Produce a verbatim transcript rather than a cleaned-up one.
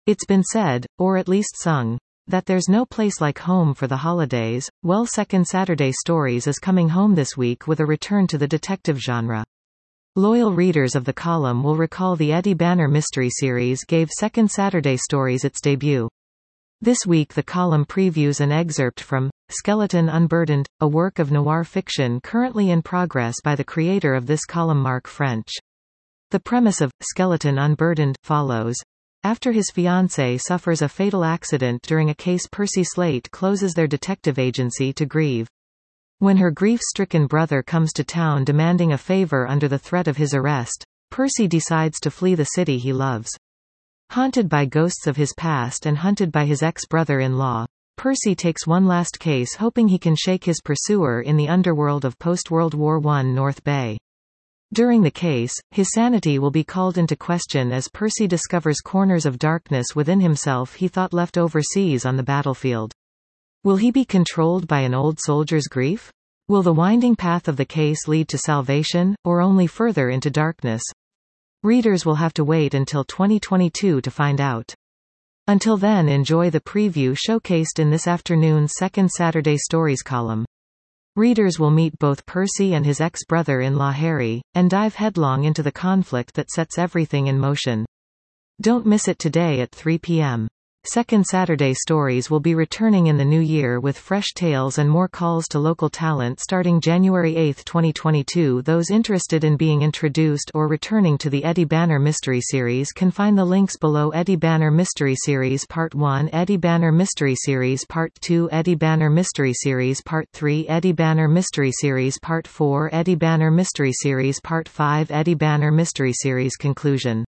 It's been said, or at least sung, that there's no place like home for the holidays. Well, Second Saturday Stories is coming home this week with a return to the detective genre. Loyal readers of the column will recall the Eddie Banner mystery series gave Second Saturday Stories its debut. This week the column previews an excerpt from Skeleton Unburdened, a work of noir fiction currently in progress by the creator of this column, Mark French. The premise of Skeleton Unburdened follows. After his fiancée suffers a fatal accident during a case, Percy Slate closes their detective agency to grieve. When her grief-stricken brother comes to town demanding a favor under the threat of his arrest, Percy decides to flee the city he loves. Haunted by ghosts of his past and hunted by his ex-brother-in-law, Percy takes one last case, hoping he can shake his pursuer in the underworld of post-World War One North Bay. During the case, his sanity will be called into question as Percy discovers corners of darkness within himself he thought left overseas on the battlefield. Will he be controlled by an old soldier's grief? Will the winding path of the case lead to salvation, or only further into darkness? Readers will have to wait until twenty twenty-two to find out. Until then, enjoy the preview showcased in this afternoon's Second Saturday Stories column. Readers will meet both Percy and his ex-brother-in-law Harry, and dive headlong into the conflict that sets everything in motion. Don't miss it today at three p m Second Saturday Stories will be returning in the new year with fresh tales and more calls to local talent starting January eighth twenty twenty-two. Those interested in being introduced or returning to the Eddie Banner Mystery Series can find the links below. Eddie Banner Mystery Series Part one, Eddie Banner Mystery Series Part two, Eddie Banner Mystery Series Part three, Eddie Banner Mystery Series Part four, Eddie Banner Mystery Series Part five, Eddie Banner Mystery Series Conclusion.